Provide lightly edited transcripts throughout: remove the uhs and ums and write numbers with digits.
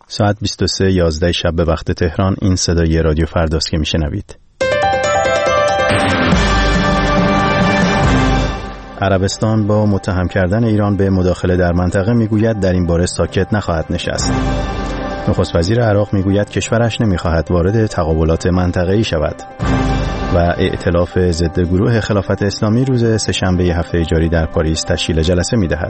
ساعت 23:11 شب به وقت تهران. این صدای رادیو فرداست که میشنوید. عربستان با متهم کردن ایران به مداخله در منطقه میگوید در این باره ساکت نخواهد نشست. نخست وزیر عراق میگوید کشورش نمیخواهد وارد تقابلات منطقه‌ای شود. و ائتلاف ضد گروه خلافت اسلامی روز سه‌شنبه هفته جاری در پاریس تشکیل جلسه میدهد.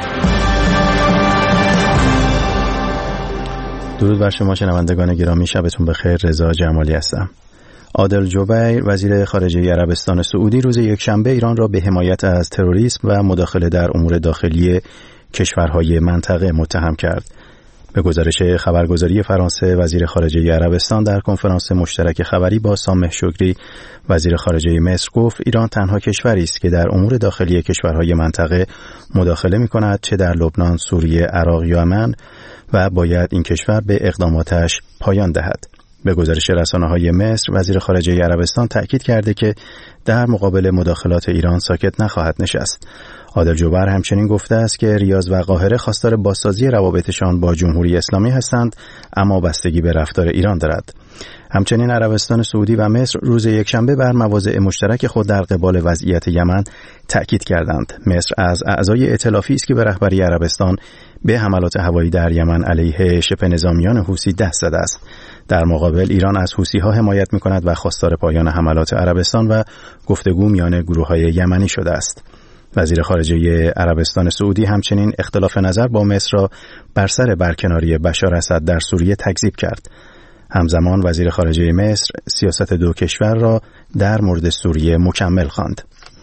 درود بر شما شنوندگان گرامی، شبتون بخیر. رضا جمالی هستم. عادل جبیر وزیر خارجه عربستان سعودی روز یکشنبه ایران را به حمایت از تروریسم و مداخله در امور داخلی کشورهای منطقه متهم کرد. به گزارش خبرگزاری فرانسه، وزیر خارجه عربستان در کنفرانس مشترک خبری با سامح شکری وزیر خارجه مصر گفت ایران تنها کشوری است که در امور داخلی کشورهای منطقه مداخله می‌کند، چه در لبنان، سوریه، عراق یا یمن، و باید این کشور به اقداماتش پایان دهد. به گزارش رسانه‌های مصر، وزیر خارجه عربستان تأکید کرده که در مقابل مداخلات ایران ساکت نخواهد نشست. عادل جبیر همچنین گفته است که ریاض و قاهره خواستار بازسازی روابطشان با جمهوری اسلامی هستند، اما بستگی به رفتار ایران دارد. همچنین عربستان سعودی و مصر روز یکشنبه بر مواضع مشترک خود در قبال وضعیت یمن تأکید کردند. مصر از اعضای ائتلافی است که به رهبری عربستان به حملات هوایی در یمن علیه شبه نظامیان حوثی دست زده است. در مقابل ایران از حوثی‌ها حمایت می‌کند و خواستار پایان حملات عربستان و گفتگو میان گروه‌های یمنی شده است. وزیر خارجه عربستان سعودی همچنین اختلاف نظر با مصر را بر سر برکناری بشار اسد در سوریه تکذیب کرد. همزمان وزیر خارجه مصر سیاست دو کشور را در مورد سوریه مکمل خواند.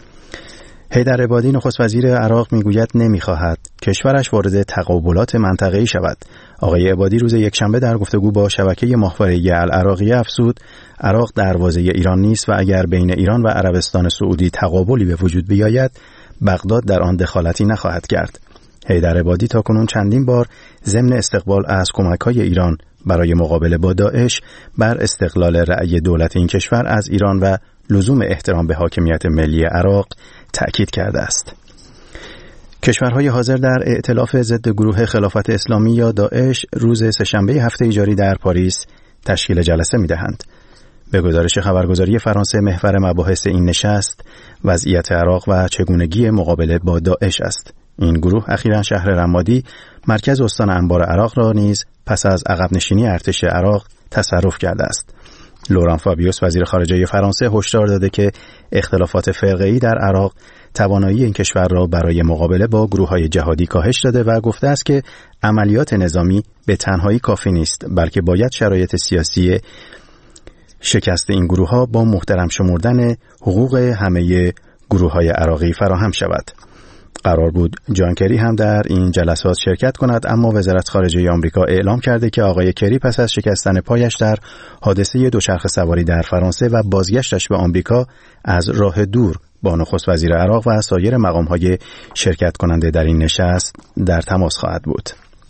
حیدر عبادی نخست وزیر عراق میگوید نمیخواهد کشورش وارد تقابلات منطقه‌ای شود. آقای عبادی روز یکشنبه در گفتگو با شبکه ماهواره‌ای العراقیه افزود عراق دروازه ایران نیست و اگر بین ایران و عربستان سعودی تقابلی به وجود بیاید بغداد در آن دخالتی نخواهد کرد. حیدر عبادی تاکنون چندین بار ضمن استقبال از کمک‌های ایران برای مقابله با داعش بر استقلال رأی دولت این کشور از ایران و لزوم احترام به حاکمیت ملی عراق تأکید کرده است. کشورهای حاضر در ائتلاف ضد گروه خلافت اسلامی یا داعش روز سه‌شنبه هفته جاری در پاریس تشکیل جلسه می‌دهند. به گزارش خبرگزاری فرانسه محور مباحث این نشست وضعیت عراق و چگونگی مقابله با داعش است. این گروه اخیراً شهر رمادی مرکز استان انبار عراق را نیز پس از عقب نشینی ارتش عراق تصرف کرده است. لوران فابیوس وزیر خارجه فرانسه هشدار داده که اختلافات فرقه‌ای در عراق توانایی این کشور را برای مقابله با گروه‌های جهادی کاهش داده و گفته است که عملیات نظامی به تنهایی کافی نیست، بلکه باید شرایط سیاسی شکست این گروه‌ها با محترم شمردن حقوق همه گروه‌های عراقی فراهم شود. قرار بود جان کری هم در این جلسات شرکت کند، اما وزارت خارجه آمریکا اعلام کرده که آقای کری پس از شکستن پایش در حادثه دوچرخه سواری در فرانسه و بازگشتش به آمریکا از راه دور با نخست وزیر عراق و سایر مقام‌های شرکت کننده در این نشست در تماس خواهد بود.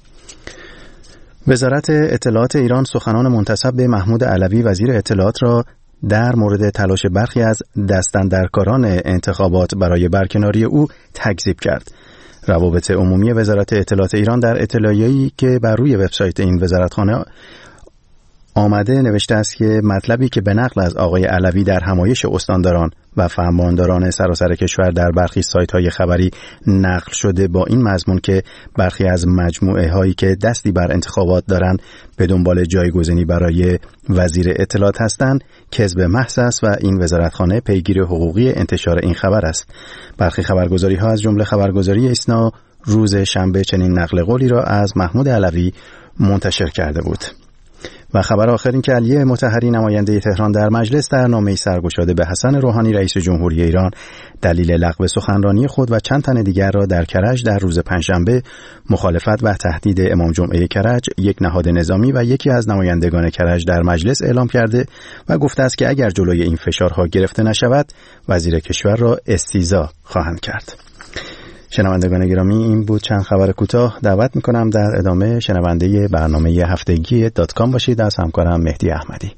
وزارت اطلاعات ایران سخنان منتسب به محمود علوی وزیر اطلاعات را در مورد تلاش برخی از دستاندرکاران انتخابات برای برکناری او تکذیب کرد. روابط عمومی وزارت اطلاعات ایران در اطلاعیه‌ای که بر روی وبسایت این وزارتخانه آمده نوشته است که مطلبی که به نقل از آقای علوی در همایش استانداران و فرمانداران سراسر کشور در برخی سایت‌های خبری نقل شده با این مضمون که برخی از مجموعه هایی که دستی بر انتخابات دارند به دنبال جایگزینی برای وزیر اطلاعات هستند کذب محض است و این وزارتخانه پیگیر حقوقی انتشار این خبر است. برخی خبرگزاری‌ها از جمله خبرگزاری ایسنا روز شنبه چنین نقل قولی را از محمود علوی منتشر کرده بود. و خبر آخر این که علی مطهری نماینده تهران در مجلس در نامه‌ای سرگشاده به حسن روحانی رئیس جمهوری ایران دلیل لغو سخنرانی خود و چند تن دیگر را در کرج در روز پنجشنبه مخالفت و تهدید امام جمعه کرج یک نهاد نظامی و یکی از نمایندگان کرج در مجلس اعلام کرده و گفته است که اگر جلوی این فشارها گرفته نشود وزیر کشور را استیضاح خواهند کرد. شنوندگان گرامی، این بود چند خبر کوتاه. دعوت میکنم در ادامه شنونده برنامه هفتگی .com باشید از همکارم مهدی احمدی.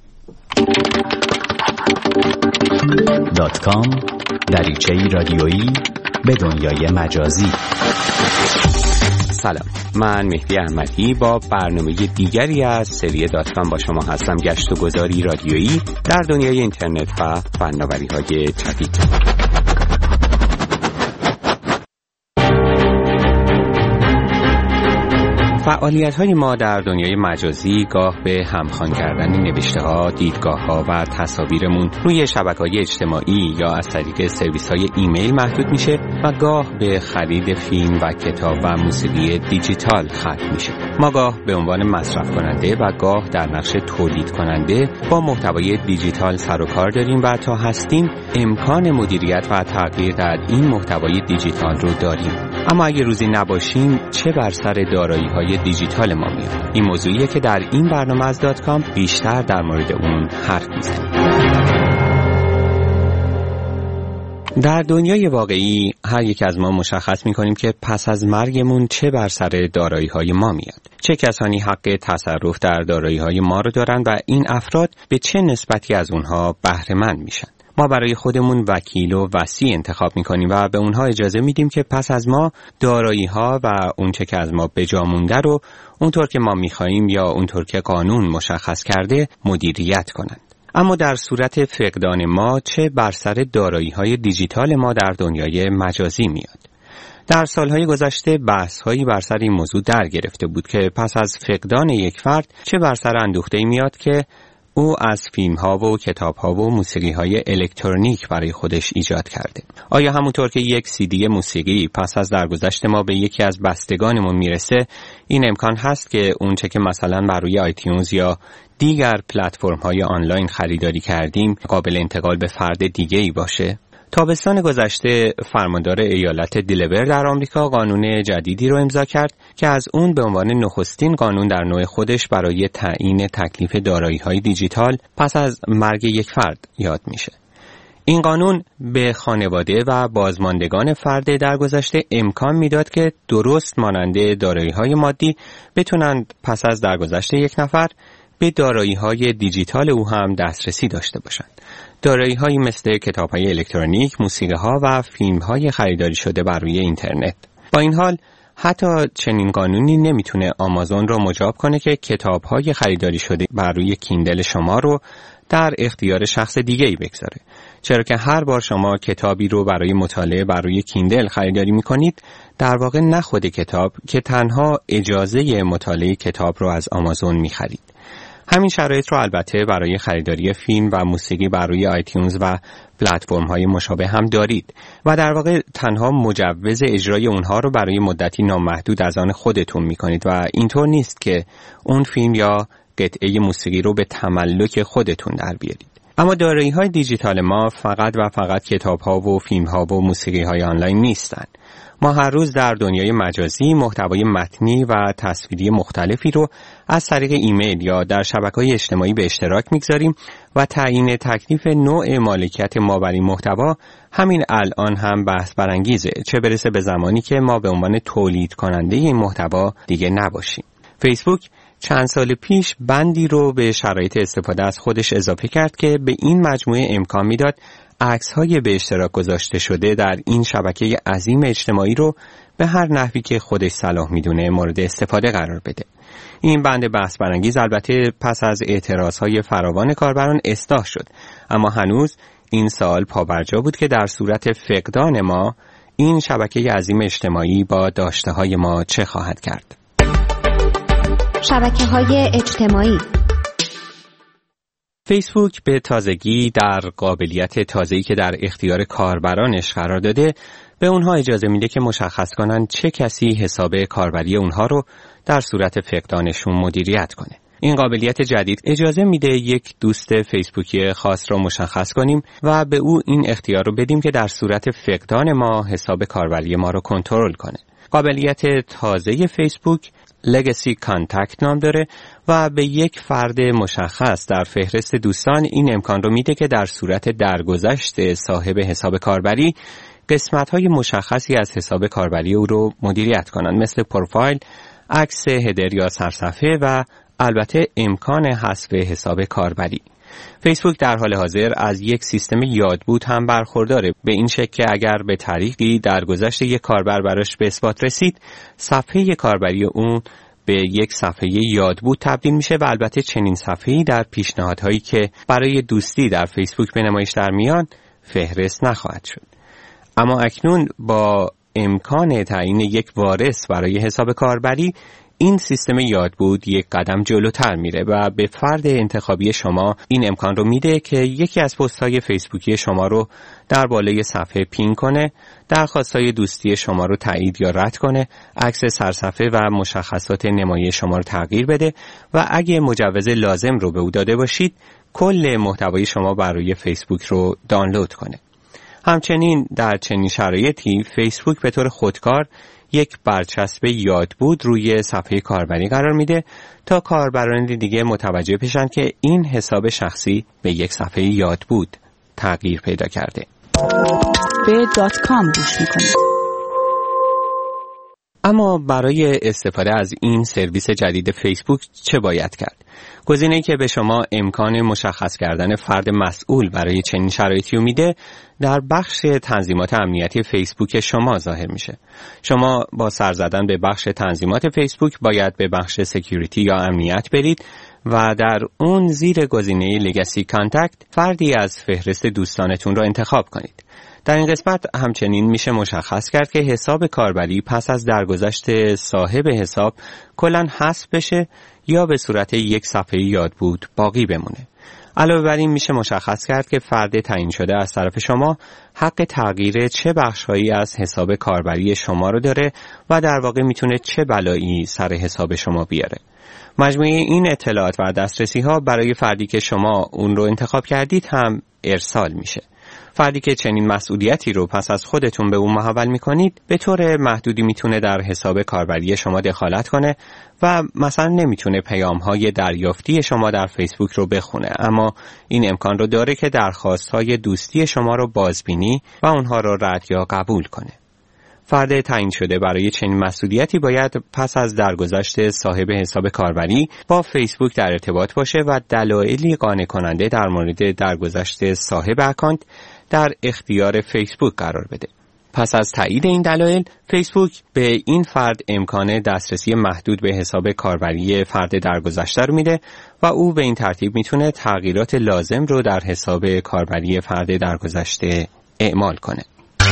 .com دریچه‌ای رادیویی به دنیای مجازی. سلام، من مهدی احمدی با برنامه دیگری از سری داتکام با شما هستم. گشت و گذاری رادیویی در دنیای اینترنت و فناوری‌های جدید. فعالیت‌های ما در دنیای مجازی گاه به همخوان کردن نوشته‌ها، دیدگاه‌ها و تصاویرمون روی شبکه‌های اجتماعی یا از طریق سرویس‌های ایمیل محدود میشه و گاه به خرید فیلم و کتاب و موسیقی دیجیتال ختم میشه. ما گاه به عنوان مصرف کننده و گاه در نقش تولید کننده با محتوای دیجیتال سر و کار داریم و تا هستیم امکان مدیریت و تغییر در این محتوای دیجیتال رو داریم. اما اگه روزی نباشیم چه بر سر دارایی‌های دیجیتال ما میاد؟ این موضوعیه که در این برنامه از داتکام بیشتر در مورد اون حرف میزنیم. در دنیای واقعی هر یک از ما مشخص میکنیم که پس از مرگمون چه بر سر دارایی‌های ما میاد. چه کسانی حق تصرف در دارایی‌های ما رو دارن و این افراد به چه نسبتی از اونها بهره مند میشن. ما برای خودمون وکیل و وصی انتخاب میکنیم و به اونها اجازه میدیم که پس از ما دارایی‌ها و اونچه که از ما به جا مونده رو اونطور که ما میخواییم یا اونطور که قانون مشخص کرده مدیریت کنند. اما در صورت فقدان ما چه بر سر دارایی‌های دیجیتال ما در دنیای مجازی میاد؟ در سالهای گذشته بحث‌هایی بر سر این موضوع در گرفته بود که پس از فقدان یک فرد چه بر سر اندوخته‌ای میاد که او از فیلم‌ها و کتاب‌ها و موسیقی‌های الکترونیک برای خودش ایجاد کرده. آیا همونطور که یک CD موسیقی پس از درگذشت ما به یکی از بستگانمون میرسه، این امکان هست که اونچه که مثلا بر روی آیتیونز یا دیگر پلتفرم‌های آنلاین خریداری کردیم قابل انتقال به فرد دیگه‌ای باشه؟ تابستان گذشته فرماندار ایالت دلور در آمریکا قانون جدیدی رو امضا کرد که از اون به عنوان نخستین قانون در نوع خودش برای تعیین تکلیف دارایی‌های دیجیتال پس از مرگ یک فرد یاد میشه. این قانون به خانواده و بازماندگان فرد درگذشته امکان میداد که درست مانند دارایی‌های مادی بتونند پس از درگذشت یک نفر به دارایی‌های دیجیتال او هم دسترسی داشته باشند. دارایی‌هایی مثل کتاب‌های الکترونیک، موسیقی‌ها و فیلم‌های خریداری شده بر روی اینترنت. با این حال حتی چنین قانونی نمیتونه آمازون رو مجاب کنه که کتاب‌های خریداری شده بر روی کیندل شما رو در اختیار شخص دیگه‌ای بگذاره. چرا که هر بار شما کتابی رو برای مطالعه بر روی کیندل خریداری می‌کنید، در واقع نه خود کتاب که تنها اجازه مطالعه کتاب رو از آمازون می‌خرید. همین شرایط رو البته برای خریداری فیلم و موسیقی بر روی آیتیونز و پلتفرم‌های مشابه هم دارید و در واقع تنها مجوز اجرای اونها رو برای مدتی نامحدود از آن خودتون می‌کنید و اینطور نیست که اون فیلم یا قطعه موسیقی رو به تملک خودتون در بیارید. اما دارایی‌های دیجیتال ما فقط و فقط کتاب‌ها و فیلم‌ها و موسیقی‌های آنلاین نیستند. ما هر روز در دنیای مجازی محتوای متنی و تصویری مختلفی رو از طریق ایمیل یا در شبکه‌های اجتماعی به اشتراک می‌گذاریم و تعیین تکلیف نوع مالکیت ما بر این محتوا همین الان هم بحث برانگیزه، چه برسه به زمانی که ما به عنوان تولید کننده این محتوا دیگه نباشیم. فیسبوک چند سال پیش بندی رو به شرایط استفاده از خودش اضافه کرد که به این مجموعه امکان میداد عکس‌های به اشتراک گذاشته شده در این شبکه عظیم اجتماعی رو به هر نحوی که خودش صلاح میدونه مورد استفاده قرار بده. این بند بحث برانگیز البته پس از اعتراضهای فراوان کاربران اصلاح شد، اما هنوز این سوال پابرجا بود که در صورت فقدان ما این شبکه عظیم اجتماعی با داشته‌های ما چه خواهد کرد؟ شبکه‌های اجتماعی. فیسبوک به تازگی در قابلیت تازه‌ای که در اختیار کاربرانش قرار داده به اونها اجازه میده که مشخص کنن چه کسی حساب کاربری اونها رو در صورت فقدانشون مدیریت کنه. این قابلیت جدید اجازه میده یک دوست فیسبوکی خاص رو مشخص کنیم و به او این اختیار رو بدیم که در صورت فقدان ما حساب کاربری ما رو کنترل کنه. قابلیت تازه فیسبوک لگسی کانتکت نام داره و به یک فرد مشخص در فهرست دوستان این امکان رو میده که در صورت درگذشت صاحب حساب کاربری قسمت‌های مشخصی از حساب کاربری او رو مدیریت کنند، مثل پروفایل، عکس هدر یا سرصفحه و البته امکان حذف حساب کاربری. فیسبوک در حال حاضر از یک سیستم یادبود هم برخورداره، به این شکل که اگر به طریقی در گذشته یک کاربر براش به اثبات رسید، صفحه کاربری اون به یک صفحه یادبود تبدیل میشه و البته چنین صفحه‌ای در پیشنهادهایی که برای دوستی در فیسبوک به نمایش در میان فهرست نخواهد شد. اما اکنون با امکان تعیین یک وارث برای حساب کاربری، این سیستم یادبود یک قدم جلوتر میره و به فرد انتخابی شما این امکان رو میده که یکی از پست‌های فیسبوکی شما رو در بالای صفحه پین کنه، درخواست‌های دوستی شما رو تایید یا رد کنه، عکس سرصفحه و مشخصات نمایش شما رو تغییر بده و اگه مجوز لازم رو به او داده باشید، کل محتوای شما برای فیسبوک رو دانلود کنه. همچنین در چنین شرایطی فیسبوک به طور خودکار یک برچسب یادبود روی صفحه کاربری قرار میده تا کاربران دیگه متوجه بشن که این حساب شخصی به یک صفحه یادبود تغییر پیدا کرده. به .com گوش میکنید. اما برای استفاده از این سرویس جدید فیسبوک چه باید کرد؟ گزینه‌ای که به شما امکان مشخص کردن فرد مسئول برای چنین شرایطی رو میده در بخش تنظیمات امنیتی فیسبوک شما ظاهر میشه. شما با سر زدن به بخش تنظیمات فیسبوک باید به بخش سکیوریتی یا امنیت برید و در اون زیر گزینه لگسی کانتکت فردی از فهرست دوستانتون را انتخاب کنید. در این قسمت همچنین میشه مشخص کرد که حساب کاربری پس از درگذشت صاحب حساب کلاً حذف بشه یا به صورت یک صفحه یادبود باقی بمونه. علاوه بر این میشه مشخص کرد که فرد تعیین شده از طرف شما حق تغییر چه بخش‌هایی از حساب کاربری شما رو داره و در واقع میتونه چه بلایی سر حساب شما بیاره. مجموعه این اطلاعات و دسترسی‌ها برای فردی که شما اون رو انتخاب کردید هم ارسال میشه. فردی که چنین مسئولیتی رو پس از خودتون به اون محول میکنید به طور محدودی میتونه در حساب کاربری شما دخالت کنه و مثلا نمیتونه پیام‌های دریافتی شما در فیسبوک رو بخونه، اما این امکان رو داره که درخواست‌های دوستی شما رو بازبینی و اونها رو رد یا قبول کنه. فرد تعیین شده برای چنین مسئولیتی باید پس از درگذشت صاحب حساب کاربری با فیسبوک در ارتباط باشه و دلایلی قانع کننده در مورد درگذشت صاحب اکانت در اختیار فیسبوک قرار بده. پس از تایید این دلایل، فیسبوک به این فرد امکان دسترسی محدود به حساب کاربری فرد درگذشته رو میده و او به این ترتیب میتونه تغییرات لازم رو در حساب کاربری فرد درگذشته اعمال کنه.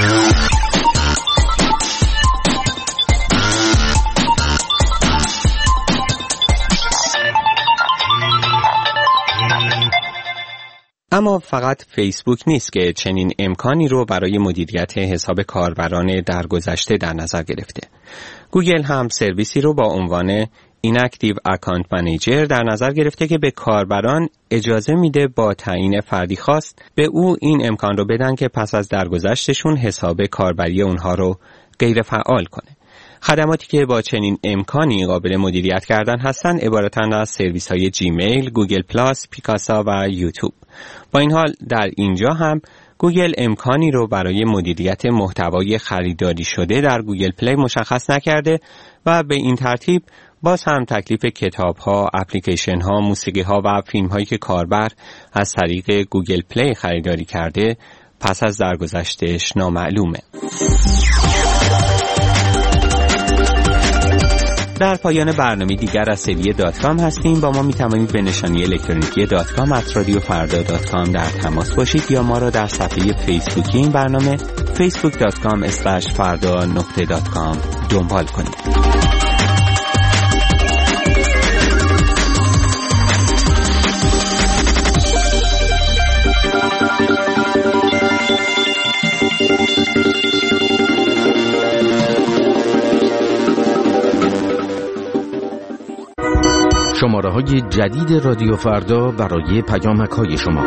اما فقط فیسبوک نیست که چنین امکانی رو برای مدیریت حساب کاربران درگذشته در نظر گرفته. گوگل هم سرویسی رو با عنوان Inactive Account Manager در نظر گرفته که به کاربران اجازه میده با تعیین فردی خاص به او این امکان رو بدن که پس از درگذشتشون حساب کاربری اونها رو غیر فعال کنه. خدماتی که با چنین امکانی قابل مدیریت کردن هستن عبارتند از سرویس‌های جیمیل، گوگل پلاس، پیکاسا و یوتیوب. با این حال در اینجا هم گوگل امکانی رو برای مدیریت محتوای خریداری شده در گوگل پلی مشخص نکرده و به این ترتیب باز هم تکلیف کتاب‌ها، اپلیکیشن‌ها، موسیقی‌ها و فیلم‌هایی که کاربر از طریق گوگل پلی خریداری کرده پس از درگذشتش نامعلومه. در پایان برنامه دیگر از سری .com هستیم. با ما میتوانید به نشانی الکترونیکی .com@radiofarda.com در تماس باشید یا ما را در صفحه فیسبوکی این برنامه facebook.com/farda.com دنبال کنید. شماره‌های جدید رادیو فردا برای پیامک‌های شما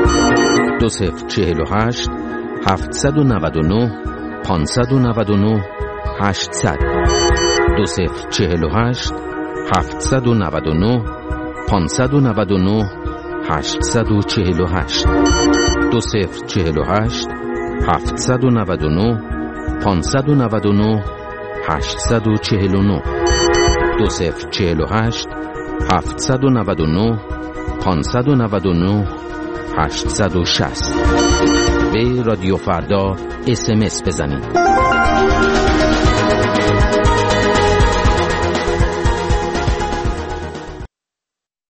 2048 799 599 800 2048 799 599 848 2048 799 599 849 2048 799 599 860. به رادیو فردا SMS بزنید.